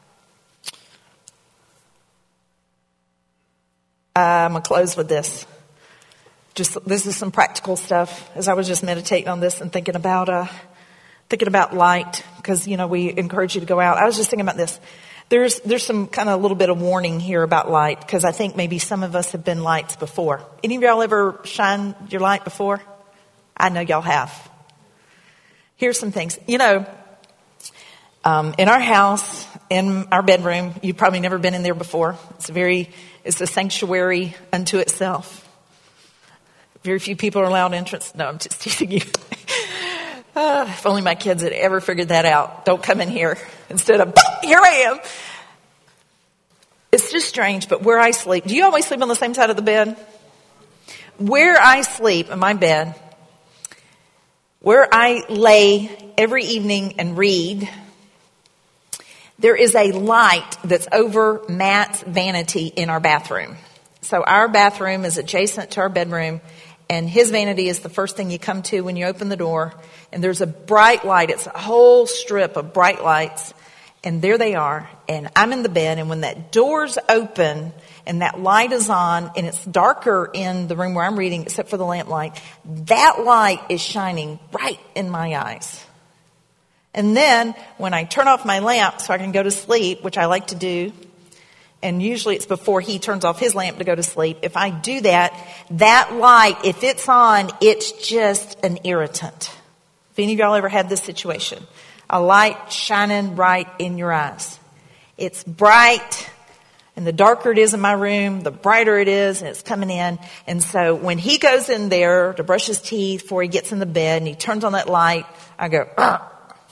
I'm going to close with this. Just this is some practical stuff as I was just meditating on this and thinking about uh, thinking about light, because you know we encourage you to go out. I was just thinking about this. There's there's some kind of a little bit of warning here about light, because I think maybe some of us have been lights before. Any of y'all ever shine your light before? I know y'all have. Here's some things. You know, um, in our house, in our bedroom, you've probably never been in there before. It's a very, it's a sanctuary unto itself. Very few people are allowed entrance. No, I'm just teasing you. uh, if only my kids had ever figured that out. Don't come in here. Instead of, here I am. It's just strange, but where I sleep, do you always sleep on the same side of the bed? Where I sleep in my bed, where I lay every evening and read, there is a light that's over Matt's vanity in our bathroom. So our bathroom is adjacent to our bedroom, and his vanity is the first thing you come to when you open the door. And there's a bright light. It's a whole strip of bright lights. And there they are. And I'm in the bed, and when that door's open and that light is on, and it's darker in the room where I'm reading except for the lamp light, that light is shining right in my eyes. And then when I turn off my lamp so I can go to sleep, which I like to do, and usually it's before he turns off his lamp to go to sleep, if I do that, that light, if it's on, it's just an irritant. If any of y'all ever had this situation, a light shining right in your eyes. It's bright, and the darker it is in my room, the brighter it is, and it's coming in. And so when he goes in there to brush his teeth before he gets in the bed and he turns on that light, I go, ugh.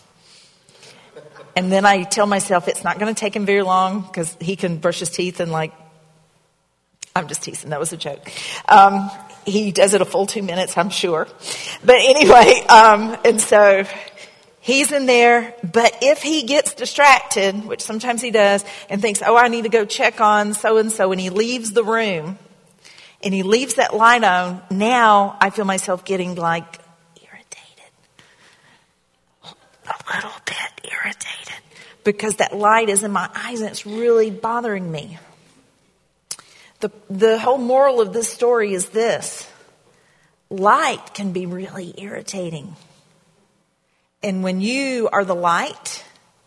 And then I tell myself it's not going to take him very long, because he can brush his teeth in like, I'm just teasing, that was a joke. Um, he does it a full two minutes, I'm sure. But anyway, um, and so he's in there, but if he gets distracted, which sometimes he does, and thinks, oh, I need to go check on so-and-so, and he leaves the room, and he leaves that light on, now I feel myself getting like irritated. A little bit irritated. Because that light is in my eyes, and it's really bothering me. The, the whole moral of this story is this. Light can be really irritating. And when you are the light,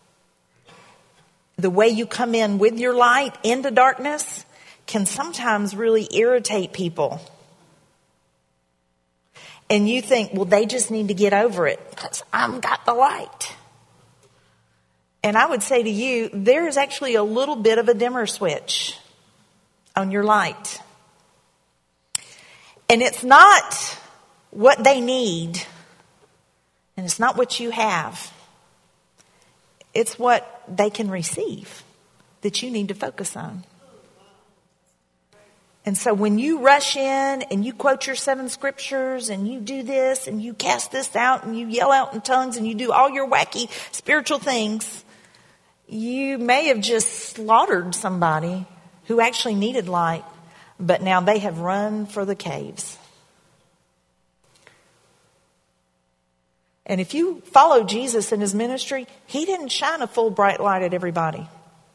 the way you come in with your light into darkness can sometimes really irritate people. And you think, well, they just need to get over it because I've got the light. And I would say to you, there is actually a little bit of a dimmer switch on your light. And it's not what they need, and it's not what you have. It's what they can receive that you need to focus on. And so when you rush in and you quote your seven scriptures and you do this and you cast this out and you yell out in tongues and you do all your wacky spiritual things, you may have just slaughtered somebody who actually needed light, but now they have run for the caves. And if you follow Jesus in his ministry, he didn't shine a full bright light at everybody.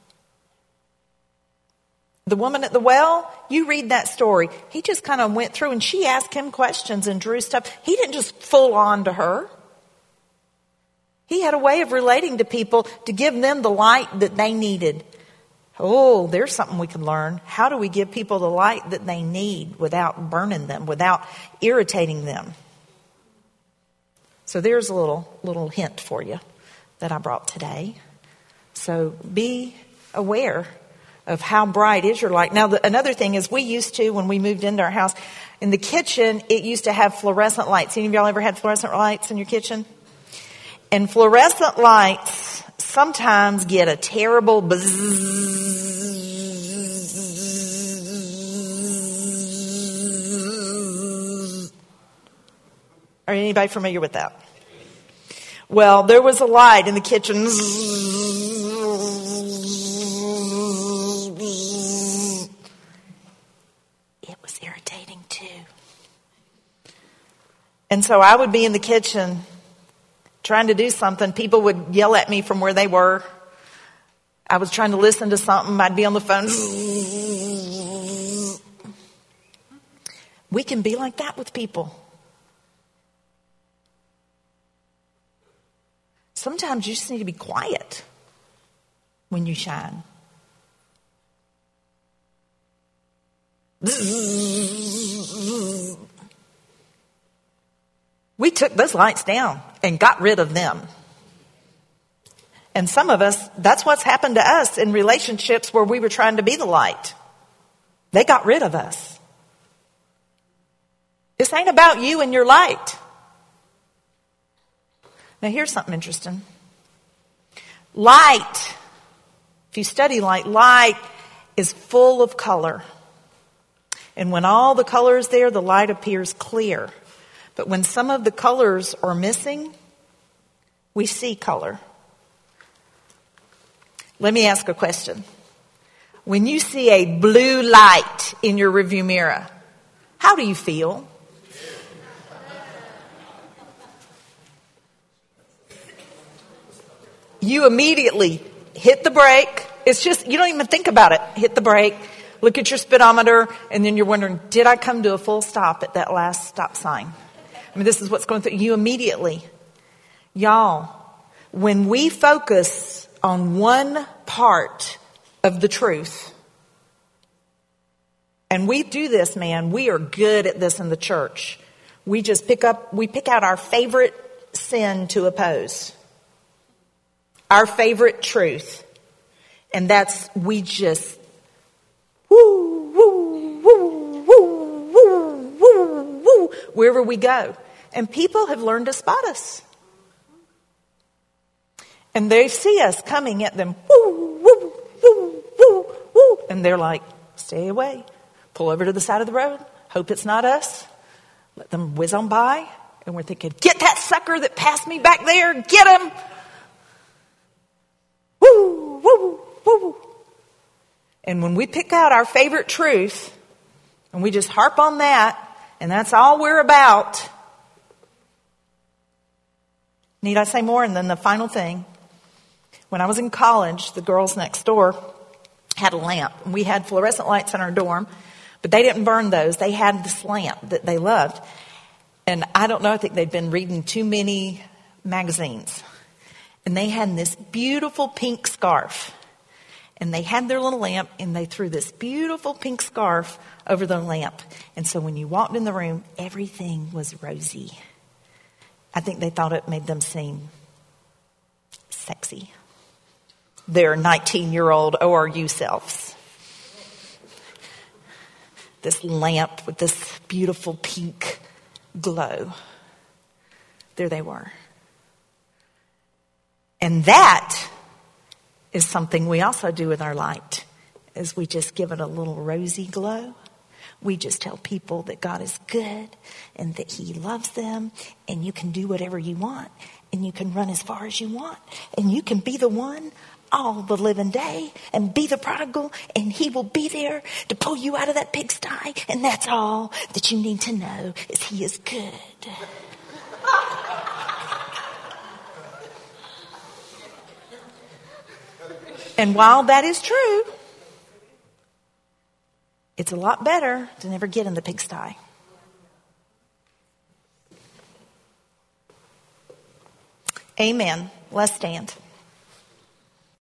The woman at the well, you read that story. He just kind of went through and she asked him questions and drew stuff. He didn't just full on to her. He had a way of relating to people to give them the light that they needed. Oh, there's something we can learn. How do we give people the light that they need without burning them, without irritating them? So there's a little little hint for you that I brought today. So be aware of how bright is your light. Now, the, another thing is we used to, when we moved into our house, in the kitchen, it used to have fluorescent lights. Any of y'all ever had fluorescent lights in your kitchen? And fluorescent lights sometimes get a terrible buzz. Are anybody familiar with that? Well, there was a light in the kitchen. It was irritating too. And so I would be in the kitchen trying to do something. People would yell at me from where they were. I was trying to listen to something. I'd be on the phone. We can be like that with people. Sometimes you just need to be quiet when you shine. We took those lights down and got rid of them. And some of us, that's what's happened to us in relationships where we were trying to be the light. They got rid of us. This ain't about you and your light. Now here's something interesting. Light, if you study light, light is full of color. And when all the color is there, the light appears clear. But when some of the colors are missing, we see color. Let me ask a question. When you see a blue light in your rearview mirror, how do you feel? You immediately hit the brake. It's just, you don't even think about it. Hit the brake, look at your speedometer, and then you're wondering, did I come to a full stop at that last stop sign? I mean, this is what's going through you immediately. Y'all, when we focus on one part of the truth, and we do this, man, we are good at this in the church. We just pick up, we pick out our favorite sin to oppose. Our favorite truth. And that's, we just, woo, woo, woo, woo, woo, woo, woo, wherever we go. And people have learned to spot us. And they see us coming at them, woo, woo, woo, woo, woo. And they're like, stay away. Pull over to the side of the road. Hope it's not us. Let them whiz on by. And we're thinking, get that sucker that passed me back there. Get him. Woo, woo, woo. And when we pick out our favorite truth and we just harp on that, and that's all we're about. Need I say more? And then the final thing. When I was in college, the girls next door had a lamp. And we had fluorescent lights in our dorm, but they didn't burn those. They had this lamp that they loved. And I don't know, I think they'd been reading too many magazines. And they had this beautiful pink scarf. And they had their little lamp, and they threw this beautiful pink scarf over the lamp. And so when you walked in the room, everything was rosy. I think they thought it made them seem sexy. their nineteen-year-old O R U selves. This lamp with this beautiful pink glow. There they were. And that is something we also do with our light, is we just give it a little rosy glow. We just tell people that God is good and that he loves them, and you can do whatever you want, and you can run as far as you want, and you can be the one all the living day and be the prodigal, and he will be there to pull you out of that pigsty. And that's all that you need to know, is he is good. And while that is true, it's a lot better to never get in the pigsty. Amen. Let's stand.